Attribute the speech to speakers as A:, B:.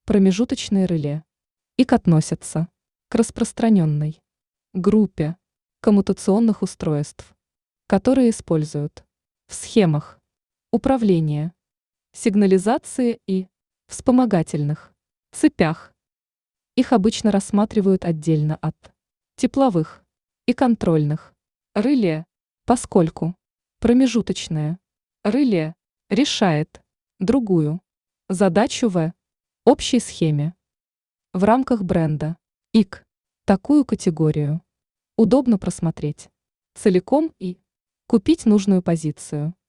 A: Промежуточные реле и относятся к распространенной группе коммутационных устройств, которые используют в схемах управления, сигнализации и вспомогательных цепях. Их обычно рассматривают отдельно от тепловых и контрольных реле, поскольку промежуточное реле решает другую задачу в общей схеме. В рамках бренда ИК такую категорию удобно просмотреть целиком и купить нужную позицию.